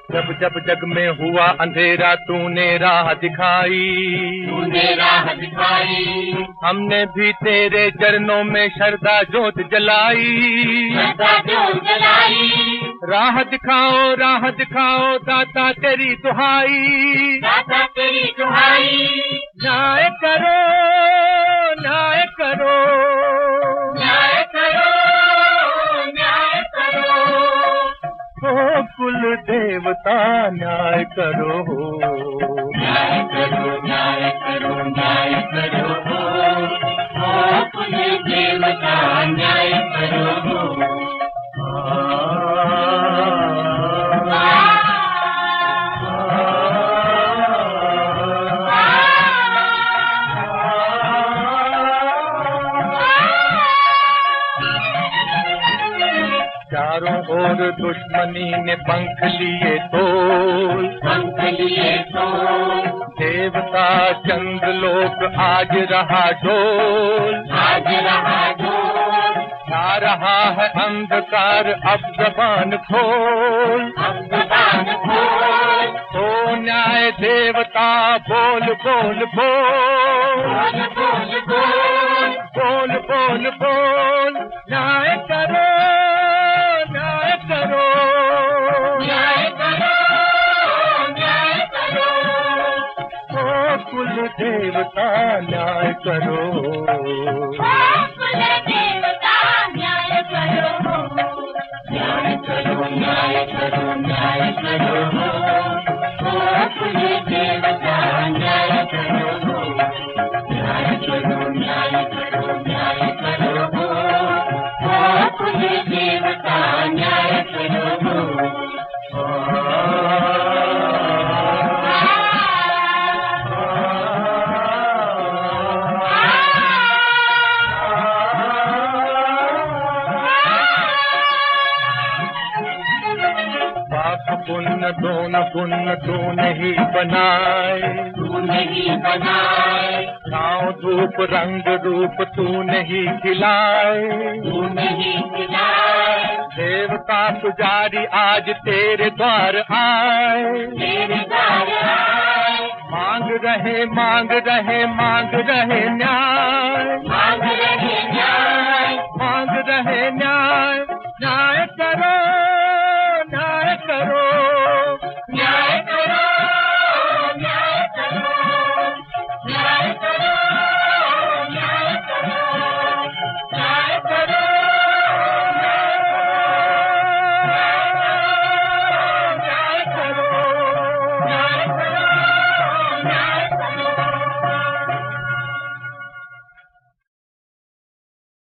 जब जब जग में हुआ अंधेरा तूने राह दिखाई, हमने भी तेरे चरणों में श्रद्धा जोत जलाई। राह दिखाओ दाता तेरी दुहाई। न्याय करो न्याय करो न्याय करो न्याय करो, ओ कुल देवता न्याय करो। न्याय करो न्याय करो न्याय करो, ओ कुल देवता न्याय करो। चारों ओर दुश्मनी ने पंख लिए तो देवता चंद्रलोक आज रहा डोल। आ रहा है अंधकार अब जबान खोल। ओ न्याय देवता बोल बोल बोल बोल बोल बोल, न्याय करो न्याय करो न्याय करो न्याय करो, ओ कुल देवता न्याय करो। न्याय करो न्याय करो न्याय करो, ओ कुल देवता न्याय करो। न्याय करो न्याय करो न्याय करो, ओ कुल देवता न्याय करो। पुण्य दोनों पुण्य तूने ही बनाए, छाँव धूप रंग रूप तूने ही खिलाए। देवता पुजारी आज तेरे द्वार आए, मांग रहे मांग रहे मांग रहे न्याय, मांग रहे न्याय।